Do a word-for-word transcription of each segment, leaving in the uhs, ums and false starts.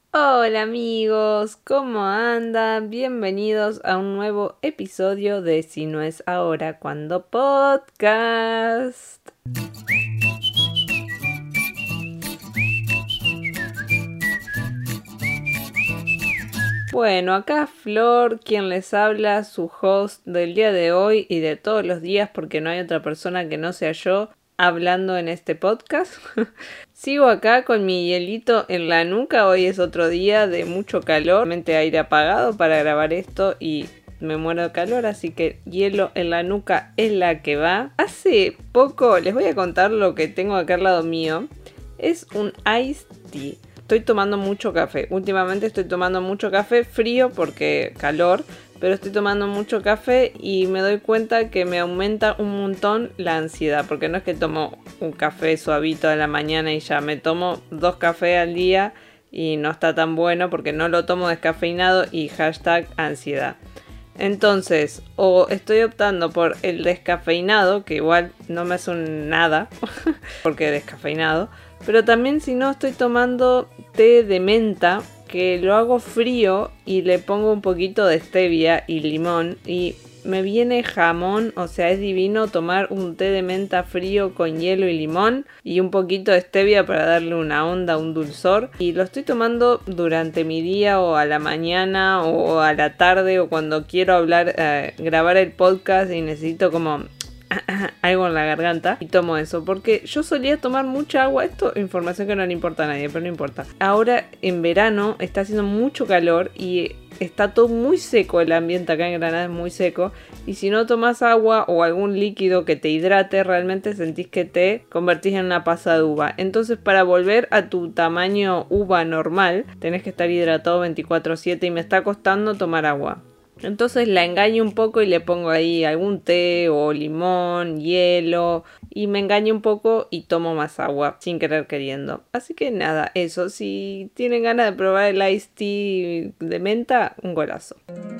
Hola amigos, ¿cómo andan? Bienvenidos a un nuevo episodio de Si no es ahora, cuando podcast. Bueno, acá Flor, quien les habla, su host del día de hoy y de todos los días, porque no hay otra persona que no sea yo hablando en este podcast. Sigo acá con mi hielito en la nuca. Hoy es otro día de mucho calor, realmente aire apagado para grabar esto y me muero de calor, así que hielo en la nuca es la que va. Hace poco les voy a contar lo que tengo acá al lado mío. Es un iced tea. Estoy tomando mucho café. Últimamente estoy tomando mucho café frío porque calor, pero estoy tomando mucho café y me doy cuenta que me aumenta un montón la ansiedad, porque no es que tomo un café suavito a la mañana y ya, me tomo dos cafés al día y no está tan bueno porque no lo tomo descafeinado y hashtag ansiedad. Entonces, o estoy optando por el descafeinado, que igual no me hace un nada, porque descafeinado, pero también si no estoy tomando té de menta, que lo hago frío y le pongo un poquito de stevia y limón y me viene jamón. O sea, es divino tomar un té de menta frío con hielo y limón y un poquito de stevia para darle una onda, un dulzor. Y lo estoy tomando durante mi día o a la mañana o a la tarde o cuando quiero hablar, eh, grabar el podcast y necesito como algo en la garganta y tomo eso, porque yo solía tomar mucha agua. Esto es información que no le importa a nadie, pero no importa. Ahora en verano está haciendo mucho calor y está todo muy seco, el ambiente acá en Granada es muy seco, y si no tomas agua o algún líquido que te hidrate, realmente sentís que te convertís en una pasa de uva. Entonces, para volver a tu tamaño uva normal, tenés que estar hidratado veinticuatro siete y me está costando tomar agua. Entonces la engaño un poco y le pongo ahí algún té o limón, hielo, y me engaño un poco y tomo más agua sin querer queriendo. Así que nada, eso, si tienen ganas de probar el iced tea de menta, un golazo.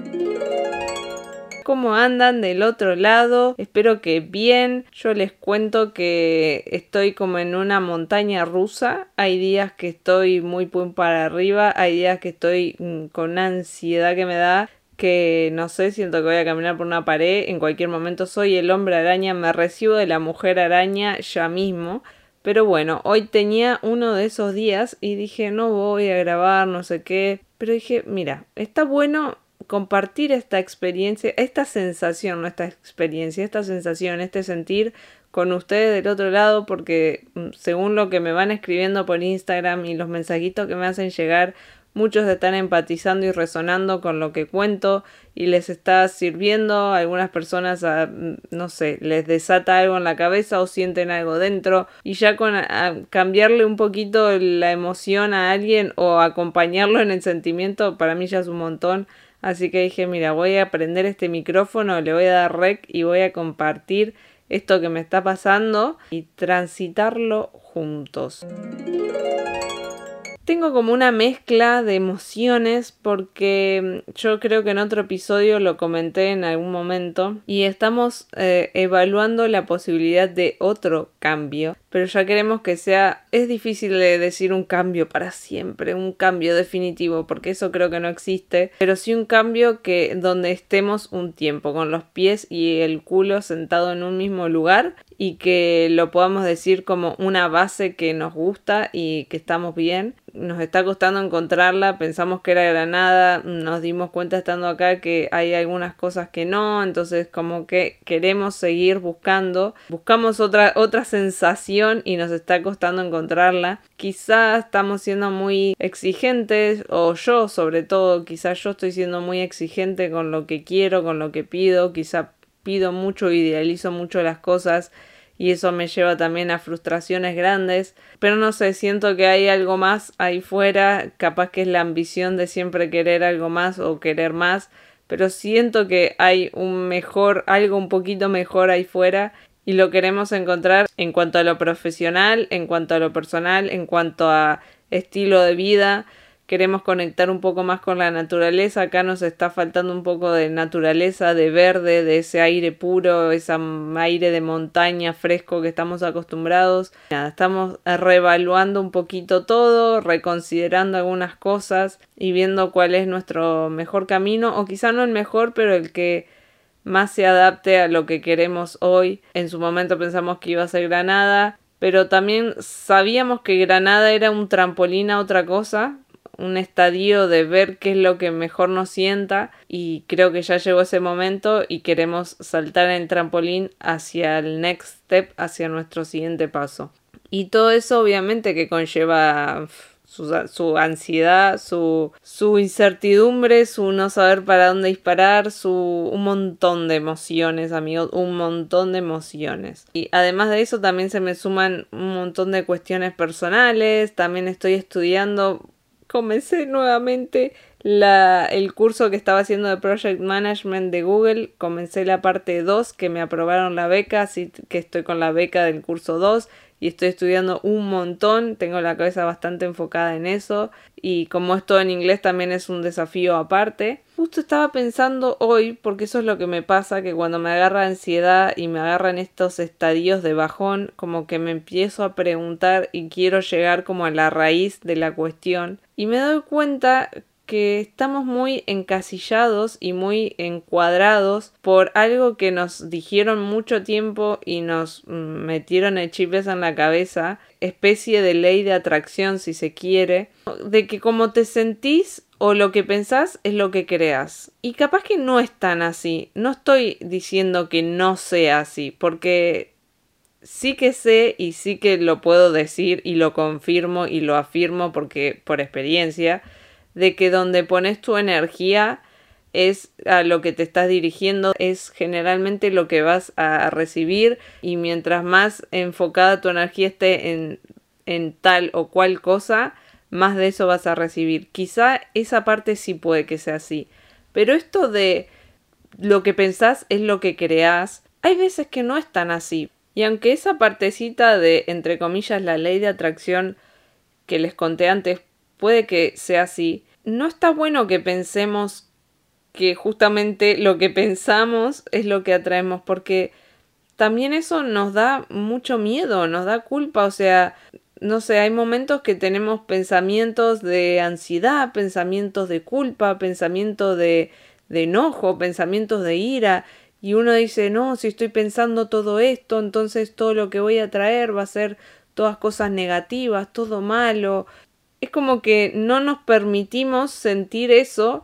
¿Cómo andan del otro lado? Espero que bien. Yo les cuento que estoy como en una montaña rusa. Hay días que estoy muy pum para arriba, hay días que estoy mmm, con una ansiedad que me da, que no sé, siento que voy a caminar por una pared en cualquier momento. Soy el hombre araña, me recibo de la mujer araña ya mismo. Pero bueno, hoy tenía uno de esos días y dije, no voy a grabar, no sé qué. Pero dije, mira, está bueno compartir esta experiencia, esta sensación, no esta experiencia, esta sensación, este sentir con ustedes del otro lado, porque según lo que me van escribiendo por Instagram y los mensajitos que me hacen llegar, muchos están empatizando y resonando con lo que cuento y les está sirviendo. Algunas personas, a, no sé, les desata algo en la cabeza o sienten algo dentro. Y ya con a, cambiarle un poquito la emoción a alguien o acompañarlo en el sentimiento, para mí ya es un montón. Así que dije, mira, voy a prender este micrófono, le voy a dar rec y voy a compartir esto que me está pasando y transitarlo juntos. Tengo como una mezcla de emociones porque yo creo que en otro episodio lo comenté en algún momento y estamos eh, evaluando la posibilidad de otro cambio, pero ya queremos que sea, es difícil de decir un cambio para siempre, un cambio definitivo, porque eso creo que no existe, pero sí un cambio que donde estemos un tiempo con los pies y el culo sentado en un mismo lugar y que lo podamos decir como una base que nos gusta y que estamos bien. Nos está costando encontrarla, pensamos que era Granada, nos dimos cuenta estando acá que hay algunas cosas que no, entonces como que queremos seguir buscando, buscamos otra, otra sensación y nos está costando encontrarla. Quizás estamos siendo muy exigentes, o yo sobre todo, quizás yo estoy siendo muy exigente con lo que quiero, con lo que pido, quizás pido mucho, idealizo mucho las cosas y eso me lleva también a frustraciones grandes, pero no sé, siento que hay algo más ahí fuera, capaz que es la ambición de siempre querer algo más o querer más, pero siento que hay un mejor, algo un poquito mejor ahí fuera y lo queremos encontrar en cuanto a lo profesional, en cuanto a lo personal, en cuanto a estilo de vida. queremos conectar un poco más con la naturaleza. Acá nos está faltando un poco de naturaleza, de verde, de ese aire puro, ese aire de montaña fresco que estamos acostumbrados. Nada, estamos reevaluando un poquito todo, reconsiderando algunas cosas y viendo cuál es nuestro mejor camino, o quizá no el mejor, pero el que más se adapte a lo que queremos hoy. En su momento pensamos que iba a ser Granada, pero también sabíamos que Granada era un trampolín a otra cosa, un estadio de ver qué es lo que mejor nos sienta, y creo que ya llegó ese momento y queremos saltar en el trampolín hacia el next step, hacia nuestro siguiente paso. Y todo eso obviamente que conlleva su, su ansiedad, su, su incertidumbre, su no saber para dónde disparar, su un montón de emociones, amigos, un montón de emociones. Y además de eso también se me suman un montón de cuestiones personales. También estoy estudiando, comencé nuevamente la, el curso que estaba haciendo de Project Management de Google. Comencé la parte dos, que me aprobaron la beca, así que estoy con la beca del curso dos y estoy estudiando un montón. Tengo la cabeza bastante enfocada en eso, y como es todo en inglés también es un desafío aparte. Justo estaba pensando hoy, porque eso es lo que me pasa, que cuando me agarra ansiedad y me agarran estos estadios de bajón, como que me empiezo a preguntar y quiero llegar como a la raíz de la cuestión, y me doy cuenta que estamos muy encasillados y muy encuadrados por algo que nos dijeron mucho tiempo y nos metieron el chip ese en la cabeza, especie de ley de atracción si se quiere, de que como te sentís o lo que pensás es lo que creas. Y capaz que no es tan así. No estoy diciendo que no sea así, porque sí que sé y sí que lo puedo decir y lo confirmo y lo afirmo porque por experiencia, de que donde pones tu energía es a lo que te estás dirigiendo, es generalmente lo que vas a recibir, y mientras más enfocada tu energía esté en, en tal o cual cosa, más de eso vas a recibir. Quizá esa parte sí puede que sea así, pero esto de lo que pensás es lo que creás, hay veces que no es tan así. Y aunque esa partecita de, entre comillas, la ley de atracción que les conté antes puede que sea así, no está bueno que pensemos que justamente lo que pensamos es lo que atraemos, porque también eso nos da mucho miedo, nos da culpa. O sea, no sé, hay momentos que tenemos pensamientos de ansiedad, pensamientos de culpa, pensamientos de, de enojo, pensamientos de ira, y uno dice, no, si estoy pensando todo esto, entonces todo lo que voy a traer va a ser todas cosas negativas, todo malo. Es como que no nos permitimos sentir eso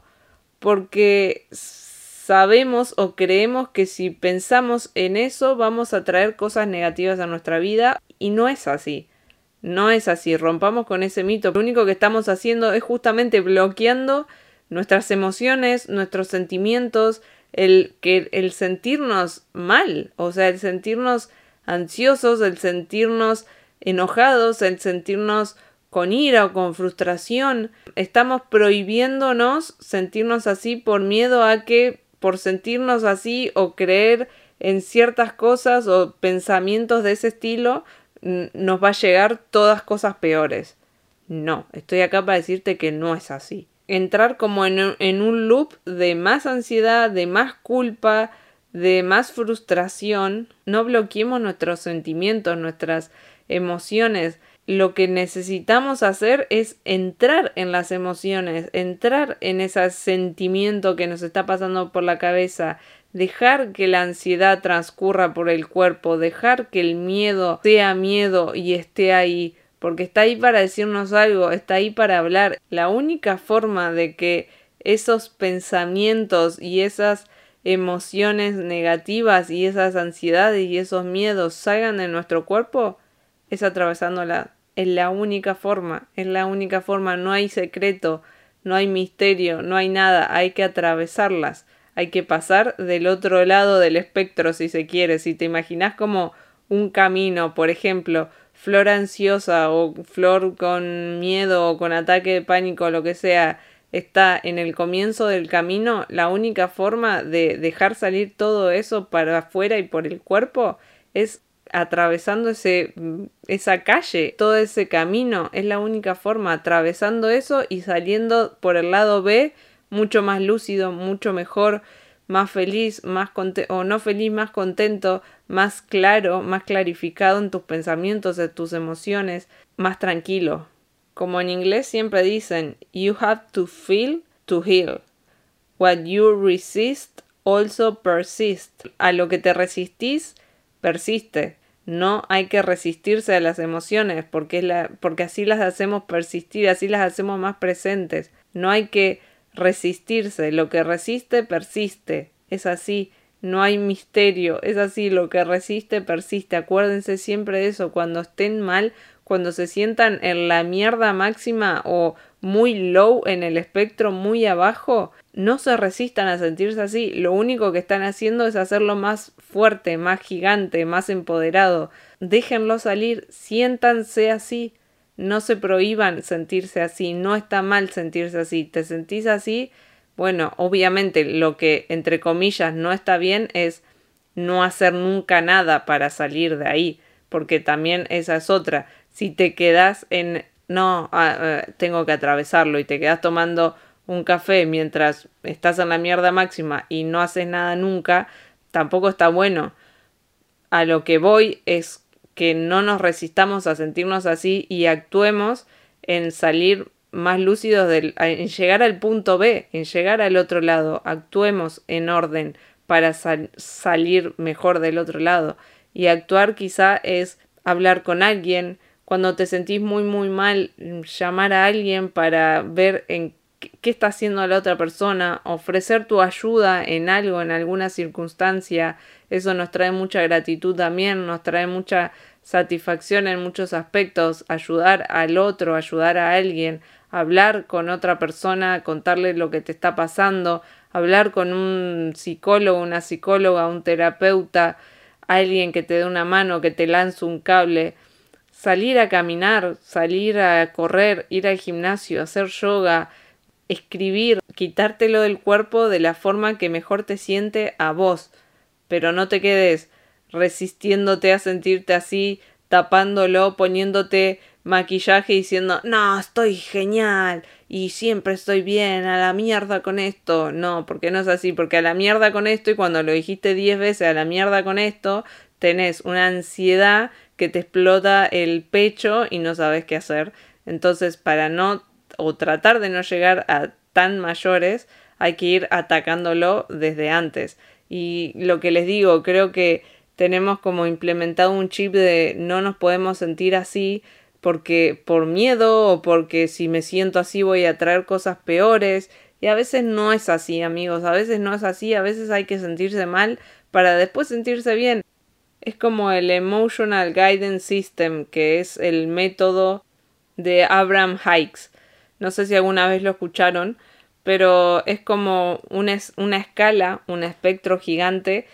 porque sabemos o creemos que si pensamos en eso vamos a traer cosas negativas a nuestra vida, y no es así. No es así. Rompamos con ese mito. Lo único que estamos haciendo es justamente bloqueando nuestras emociones, nuestros sentimientos, el que el sentirnos mal, o sea, el sentirnos ansiosos, el sentirnos enojados, el sentirnos con ira o con frustración. Estamos prohibiéndonos sentirnos así por miedo a que, por sentirnos así o creer en ciertas cosas o pensamientos de ese estilo, nos va a llegar todas cosas peores. No, estoy acá para decirte que no es así. Entrar como en un, en un loop de más ansiedad, de más culpa, de más frustración. No bloqueemos nuestros sentimientos, nuestras emociones. Lo que necesitamos hacer es entrar en las emociones, entrar en ese sentimiento que nos está pasando por la cabeza, dejar que la ansiedad transcurra por el cuerpo, dejar que el miedo sea miedo y esté ahí, porque está ahí para decirnos algo, está ahí para hablar. La única forma de que esos pensamientos y esas emociones negativas y esas ansiedades y esos miedos salgan de nuestro cuerpo es atravesándola. Es la única forma, es la única forma, no hay secreto, no hay misterio, no hay nada, hay que atravesarlas, hay que pasar del otro lado del espectro si se quiere. Si te imaginas como un camino, por ejemplo, Flor ansiosa o Flor con miedo o con ataque de pánico o lo que sea, está en el comienzo del camino, la única forma de dejar salir todo eso para afuera y por el cuerpo es atravesando ese, esa calle, todo ese camino. Es la única forma, atravesando eso y saliendo por el lado B mucho más lúcido, mucho mejor, más feliz, más contento, o no feliz, más contento, más claro, más clarificado en tus pensamientos, en tus emociones, más tranquilo. Como en inglés siempre dicen, you have to feel to heal. What you resist also persists. A lo que te resistís, persiste. No hay que resistirse a las emociones porque, es la, porque así las hacemos persistir, así las hacemos más presentes. No hay que resistirse. Lo que resiste, persiste. Es así. No hay misterio. Es así. Lo que resiste, persiste. Acuérdense siempre de eso. Cuando estén mal, cuando se sientan en la mierda máxima o muy low en el espectro, muy abajo, no se resistan a sentirse así. Lo único que están haciendo es hacerlo más fuerte, más gigante, más empoderado. Déjenlo salir, siéntanse así. No se prohíban sentirse así. No está mal sentirse así. ¿Te sentís así? Bueno, obviamente lo que, entre comillas, no está bien es no hacer nunca nada para salir de ahí. Porque también esa es otra. Si te quedas en... No, ah, eh, tengo que atravesarlo y te quedas tomando un café mientras estás en la mierda máxima y no haces nada nunca, tampoco está bueno. A lo que voy es que no nos resistamos a sentirnos así y actuemos en salir más lúcidos, del, en llegar al punto B, en llegar al otro lado. Actuemos en orden para sal, salir mejor del otro lado. Y actuar quizá es hablar con alguien. Cuando te sentís muy muy mal, llamar a alguien para ver en qué está haciendo la otra persona, ofrecer tu ayuda en algo, en alguna circunstancia. Eso nos trae mucha gratitud también, nos trae mucha satisfacción en muchos aspectos. Ayudar al otro, ayudar a alguien, hablar con otra persona, contarle lo que te está pasando, hablar con un psicólogo, una psicóloga, un terapeuta, alguien que te dé una mano, que te lance un cable. Salir a caminar, salir a correr, ir al gimnasio, hacer yoga, escribir, quitártelo del cuerpo de la forma que mejor te siente a vos. Pero no te quedes resistiéndote a sentirte así, tapándolo, poniéndote maquillaje y diciendo, no, estoy genial y siempre estoy bien, a la mierda con esto. No, porque no es así, porque a la mierda con esto, y cuando lo dijiste diez veces a la mierda con esto, tenés una ansiedad que te explota el pecho y no sabes qué hacer. Entonces, para no, o tratar de no llegar a tan mayores, hay que ir atacándolo desde antes. Y lo que les digo, creo que tenemos como implementado un chip de no nos podemos sentir así porque por miedo o porque si me siento así voy a traer cosas peores. Y a veces no es así, amigos, a veces no es así, a veces hay que sentirse mal para después sentirse bien. Es como el Emotional Guidance System, que es el método de Abraham Hicks. No sé si alguna vez lo escucharon, pero es como una, una escala, un espectro gigante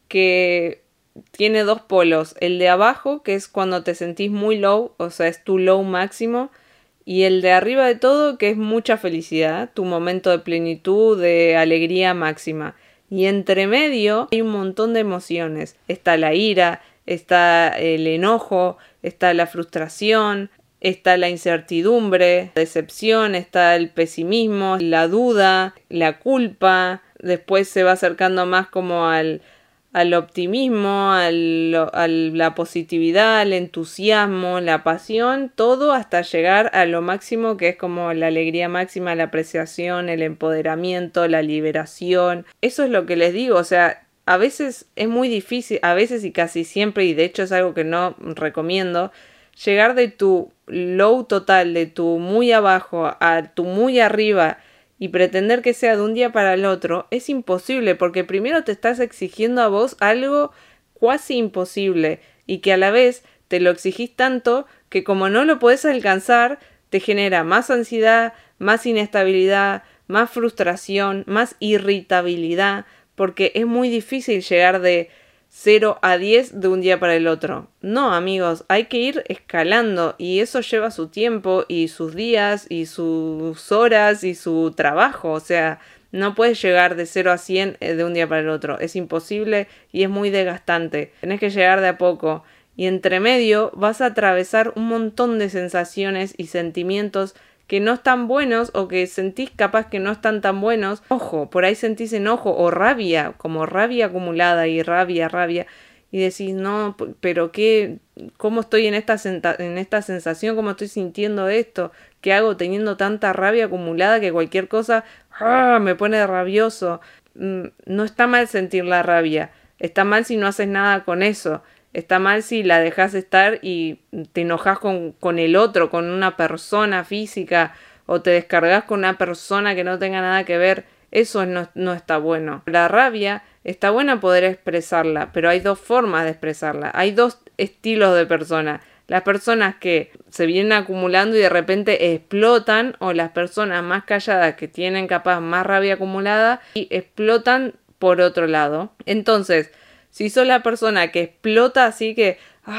que tiene dos polos. El de abajo, que es cuando te sentís muy low, o sea, es tu low máximo, y el de arriba de todo, que es mucha felicidad, tu momento de plenitud, de alegría máxima. Y entre medio hay un montón de emociones. Está la ira, está el enojo, está la frustración, está la incertidumbre, la decepción, está el pesimismo, la duda, la culpa. Después se va acercando más como al, al optimismo, al, a la positividad, al entusiasmo, la pasión, todo hasta llegar a lo máximo que es como la alegría máxima, la apreciación, el empoderamiento, la liberación. Eso es lo que les digo, o sea, a veces es muy difícil, a veces y casi siempre, y de hecho es algo que no recomiendo, llegar de tu low total, de tu muy abajo a tu muy arriba y pretender que sea de un día para el otro es imposible, porque primero te estás exigiendo a vos algo cuasi imposible y que a la vez te lo exigís tanto que como no lo podés alcanzar te genera más ansiedad, más inestabilidad, más frustración, más irritabilidad, porque es muy difícil llegar de cero a diez de un día para el otro. No, amigos, hay que ir escalando y eso lleva su tiempo y sus días y sus horas y su trabajo. O sea, no puedes llegar de cero a cien de un día para el otro. Es imposible y es muy desgastante. Tenés que llegar de a poco y entre medio vas a atravesar un montón de sensaciones y sentimientos que no están buenos o que sentís capaz que no están tan buenos. Ojo, por ahí sentís enojo o rabia, como rabia acumulada y rabia, rabia. Y decís, no, pero qué, ¿cómo estoy en esta, en esta sensación? ¿Cómo estoy sintiendo esto? ¿Qué hago teniendo tanta rabia acumulada que cualquier cosa ¡ah! Me pone rabioso? No está mal sentir la rabia. Está mal si no haces nada con eso. Está mal si la dejas estar y te enojas con, con el otro, con una persona física, o te descargas con una persona que no tenga nada que ver. Eso no, no está bueno. La rabia está buena poder expresarla, pero hay dos formas de expresarla. Hay dos estilos de personas. Las personas que se vienen acumulando y de repente explotan, o las personas más calladas que tienen capaz más rabia acumulada y explotan por otro lado. Entonces, si sos la persona que explota así que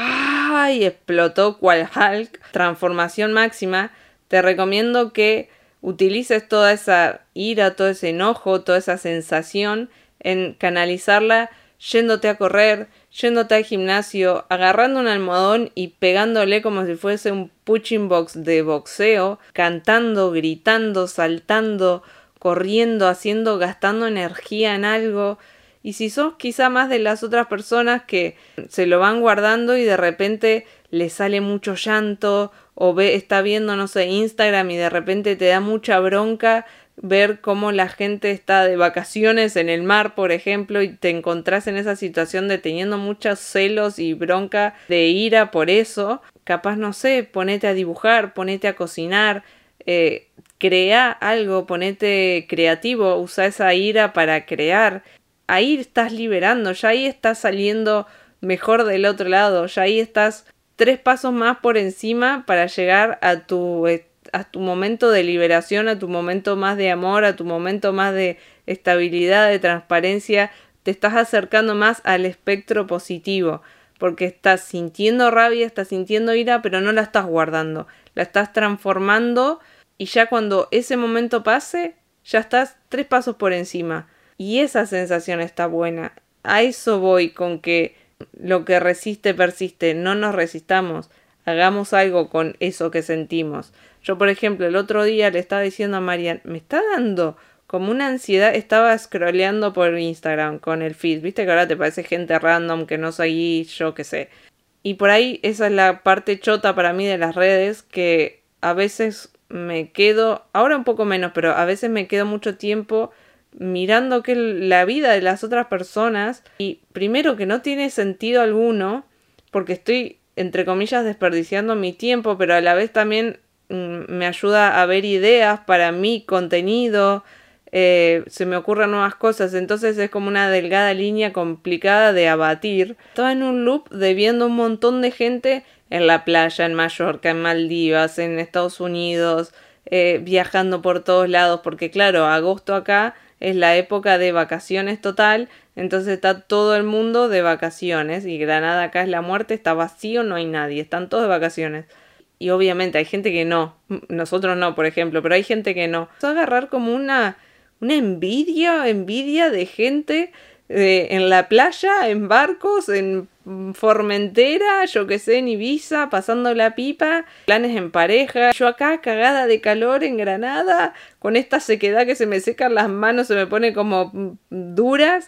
¡ay! Explotó cual Hulk, transformación máxima, te recomiendo que utilices toda esa ira, todo ese enojo, toda esa sensación en canalizarla yéndote a correr, yéndote al gimnasio, agarrando un almohadón y pegándole como si fuese un punching box de boxeo, cantando, gritando, saltando, corriendo, haciendo, gastando energía en algo. Y si sos quizá más de las otras personas que se lo van guardando y de repente le sale mucho llanto, o ve, está viendo, no sé, Instagram y de repente te da mucha bronca ver cómo la gente está de vacaciones en el mar, por ejemplo, y te encontrás en esa situación de teniendo muchos celos y bronca de ira por eso, capaz, no sé, ponete a dibujar, ponete a cocinar, eh, crea algo, ponete creativo, usa esa ira para crear. Ahí estás liberando, ya ahí estás saliendo mejor del otro lado, ya ahí estás tres pasos más por encima para llegar a tu, a tu momento de liberación, a tu momento más de amor, a tu momento más de estabilidad, de transparencia. Te estás acercando más al espectro positivo, porque estás sintiendo rabia, estás sintiendo ira, pero no la estás guardando, la estás transformando y ya cuando ese momento pase, ya estás tres pasos por encima. Y esa sensación está buena. A eso voy con que lo que resiste persiste. No nos resistamos. Hagamos algo con eso que sentimos. Yo, por ejemplo, el otro día le estaba diciendo a Marian, me está dando como una ansiedad. Estaba scrolleando por Instagram con el feed. Viste que ahora te parece gente random que no seguí, yo qué sé. Y por ahí esa es la parte chota para mí de las redes, que a veces me quedo, ahora un poco menos, pero a veces me quedo mucho tiempo mirando que la vida de las otras personas, y primero que no tiene sentido alguno porque estoy entre comillas desperdiciando mi tiempo, pero a la vez también mmm, me ayuda a ver ideas para mi contenido, eh, se me ocurren nuevas cosas, entonces es como una delgada línea complicada de abatir. Estaba en un loop de viendo un montón de gente en la playa, en Mallorca, en Maldivas, en Estados Unidos, eh, viajando por todos lados, porque claro, agosto acá es la época de vacaciones total, entonces está todo el mundo de vacaciones y Granada acá es la muerte, está vacío, no hay nadie, están todos de vacaciones. Y obviamente hay gente que no, nosotros no, por ejemplo, pero hay gente que no. Vas a agarrar como una, una envidia, envidia de gente eh, en la playa, en barcos, en Formentera, yo que sé, en Ibiza, pasando la pipa, planes en pareja. Yo acá cagada de calor en Granada, con esta sequedad que se me secan las manos, se me pone como duras.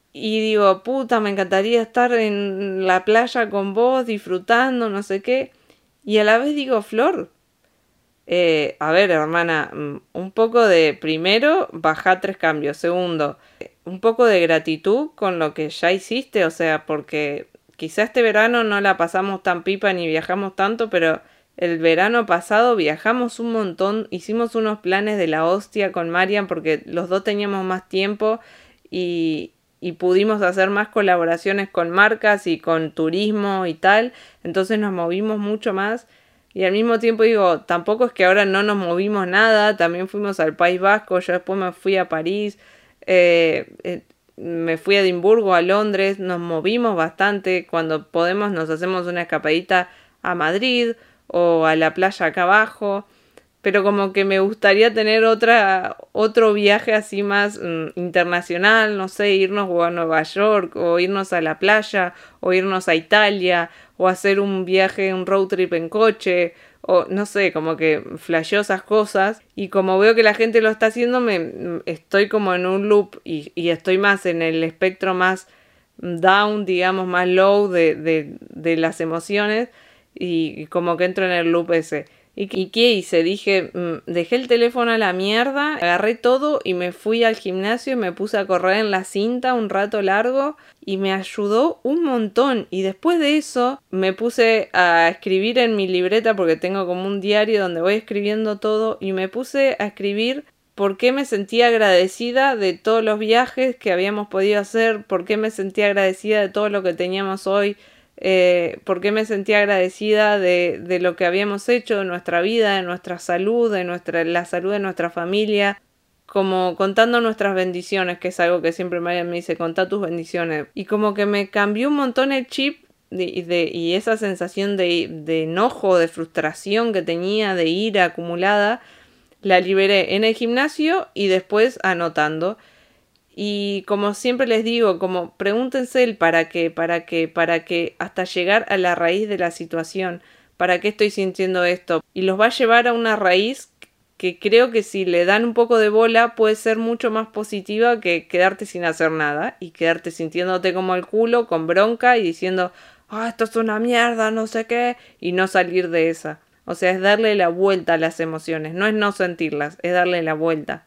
Y digo, puta, me encantaría estar en la playa con vos, disfrutando, no sé qué. Y a la vez digo, Flor, eh, a ver, hermana, un poco de, primero, bajá tres cambios. Segundo, un poco de gratitud con lo que ya hiciste, o sea, porque quizá este verano no la pasamos tan pipa ni viajamos tanto, pero el verano pasado viajamos un montón, hicimos unos planes de la hostia con Marian porque los dos teníamos más tiempo y, y pudimos hacer más colaboraciones con marcas y con turismo y tal, entonces nos movimos mucho más. Y al mismo tiempo digo, tampoco es que ahora no nos movimos nada, también fuimos al País Vasco, yo después me fui a París, eh, eh, me fui a Edimburgo, a Londres, nos movimos bastante, cuando podemos nos hacemos una escapadita a Madrid o a la playa acá abajo, pero como que me gustaría tener otra, otro viaje así más mm, internacional, no sé, irnos o a Nueva York, o irnos a la playa, o irnos a Italia, o hacer un viaje, un road trip en coche, o no sé, como que flasheo esas cosas, y como veo que la gente lo está haciendo, me estoy como en un loop, y, y estoy más en el espectro más down, digamos, más low de, de, de las emociones, y, y como que entro en el loop ese. ¿Y, ¿Y qué hice? Dije, mmm, dejé el teléfono a la mierda, agarré todo y me fui al gimnasio y me puse a correr en la cinta un rato largo y me ayudó un montón. Y después de eso me puse a escribir en mi libreta, porque tengo como un diario donde voy escribiendo todo, y me puse a escribir por qué me sentía agradecida de todos los viajes que habíamos podido hacer, por qué me sentía agradecida de todo lo que teníamos hoy. Eh, por qué me sentía agradecida de, de lo que habíamos hecho, de nuestra vida, de nuestra salud, de nuestra, la salud de nuestra familia, como contando nuestras bendiciones, que es algo que siempre Marian me dice, contá tus bendiciones, y como que me cambió un montón el chip de, de, y esa sensación de, de enojo, de frustración que tenía, de ira acumulada, la liberé en el gimnasio y después anotando. Y como siempre les digo, como pregúntense el para qué, para qué, para qué, hasta llegar a la raíz de la situación. ¿Para qué estoy sintiendo esto? Y los va a llevar a una raíz que creo que si le dan un poco de bola puede ser mucho más positiva que quedarte sin hacer nada y quedarte sintiéndote como el culo, con bronca y diciendo, ah, esto es una mierda, no sé qué, y no salir de esa. O sea, es darle la vuelta a las emociones, no es no sentirlas, es darle la vuelta.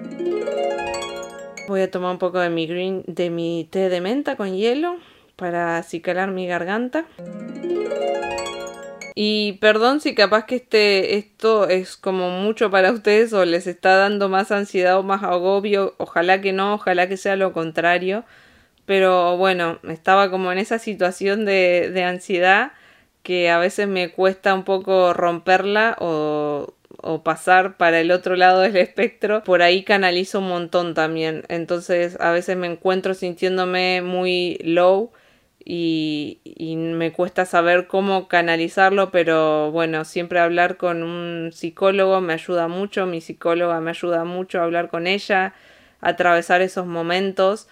Voy a tomar un poco de mi green, de mi té de menta con hielo para acicalar mi garganta. Y perdón si capaz que este, esto es como mucho para ustedes o les está dando más ansiedad o más agobio. Ojalá que no, ojalá que sea lo contrario. Pero bueno, estaba como en esa situación de, de ansiedad que a veces me cuesta un poco romperla o... o pasar para el otro lado del espectro, por ahí canalizo un montón también, entonces a veces me encuentro sintiéndome muy low y, y me cuesta saber cómo canalizarlo, pero bueno, siempre hablar con un psicólogo me ayuda mucho, mi psicóloga me ayuda mucho a hablar con ella, a atravesar esos momentos.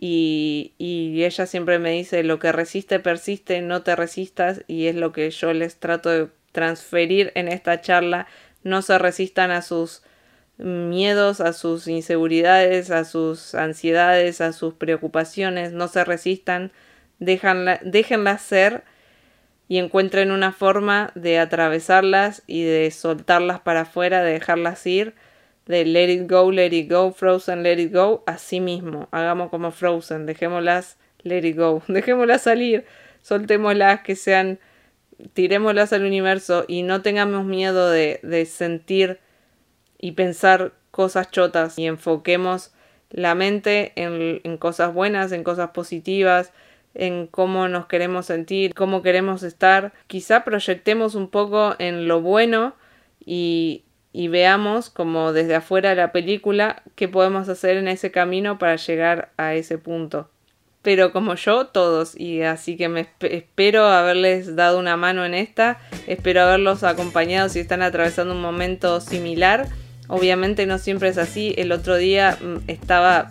Y, y ella siempre me dice, lo que resiste persiste, no te resistas, y es lo que yo les trato de transferir en esta charla. No se resistan a sus miedos, a sus inseguridades, a sus ansiedades, a sus preocupaciones. No se resistan, déjanla, déjenlas ser y encuentren una forma de atravesarlas y de soltarlas para afuera, de dejarlas ir, de let it go, let it go, Frozen, let it go. Así mismo, hagamos como Frozen, dejémoslas let it go, dejémoslas salir, soltémoslas, que sean... tirémoslas al universo y no tengamos miedo de, de sentir y pensar cosas chotas y enfoquemos la mente en, en cosas buenas, en cosas positivas, en cómo nos queremos sentir, cómo queremos estar. Quizá proyectemos un poco en lo bueno y, y veamos como desde afuera la película qué podemos hacer en ese camino para llegar a ese punto. Pero como yo, todos, y así que me esp- espero haberles dado una mano en esta, espero haberlos acompañado si están atravesando un momento similar. Obviamente no siempre es así, el otro día mm, estaba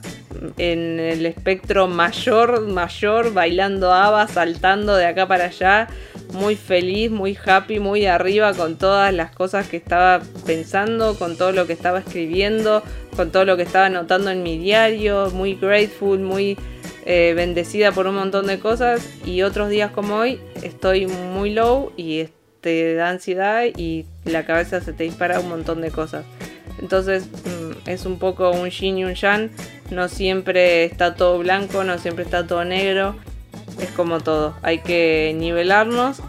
en el espectro mayor, mayor, bailando ABBA, saltando de acá para allá, muy feliz, muy happy, muy arriba con todas las cosas que estaba pensando, con todo lo que estaba escribiendo, con todo lo que estaba anotando en mi diario, muy grateful, muy... Eh, bendecida por un montón de cosas, y otros días como hoy estoy muy low y te da ansiedad y la cabeza se te dispara un montón de cosas. Entonces mm, es un poco un yin y un yang, no siempre está todo blanco, no siempre está todo negro, es como todo, hay que nivelarnos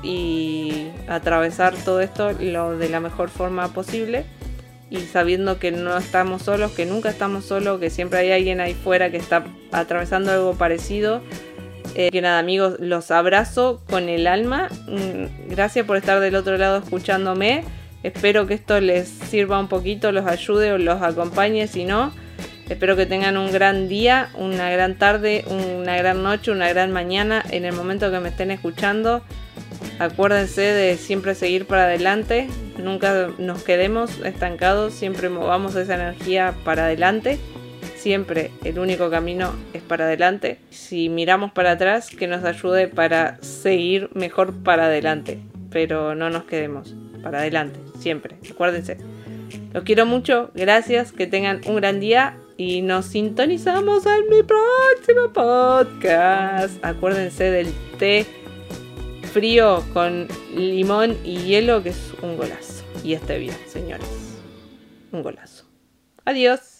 y atravesar todo esto lo de la mejor forma posible. Y sabiendo que no estamos solos, que nunca estamos solos, que siempre hay alguien ahí fuera que está atravesando algo parecido. Eh, que nada, amigos, los abrazo con el alma. Mm, gracias por estar del otro lado escuchándome. Espero que esto les sirva un poquito, los ayude o los acompañe. Si no, espero que tengan un gran día, una gran tarde, una gran noche, una gran mañana en el momento que me estén escuchando. Acuérdense de siempre seguir para adelante, nunca nos quedemos estancados, siempre movamos esa energía para adelante. Siempre el único camino es para adelante. Si miramos para atrás, que nos ayude para seguir mejor para adelante. Pero no nos quedemos, para adelante, siempre. Acuérdense. Los quiero mucho, gracias, que tengan un gran día y nos sintonizamos en mi próximo podcast. Acuérdense del té frío con limón y hielo, que es un golazo. Y este bien, señores, un golazo. Adiós.